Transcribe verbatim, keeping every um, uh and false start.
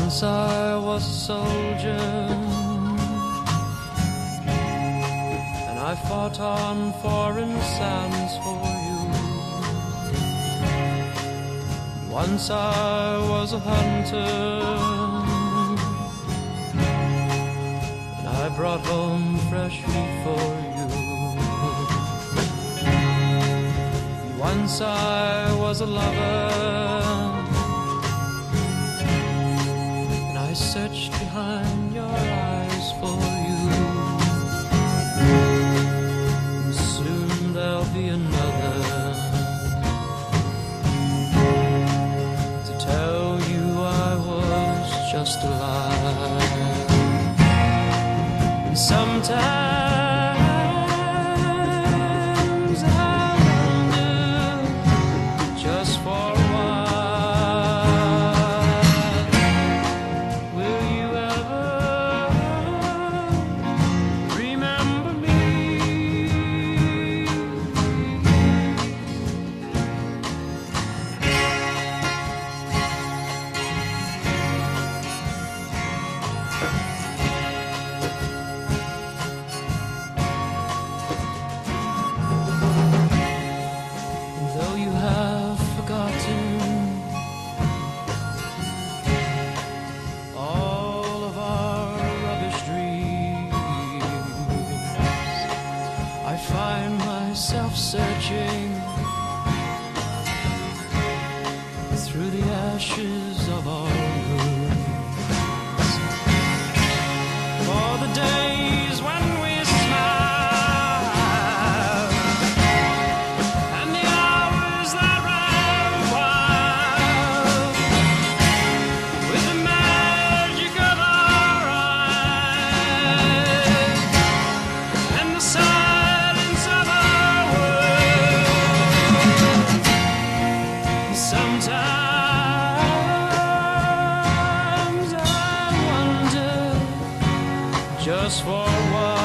Once I was a soldier, and I fought on foreign sands for you. Once I was a hunter, and I brought home fresh meat for you. Once I was a lover, searched behind your eyes for you. And soon there'll be another to tell you I was just alive. And sometimes I wonder, just for a while, searching through the ashes of our roots for the days when we smiled and the hours that ran wild with the magic of our eyes and the silence of our Sometimes I wonder, just for a while.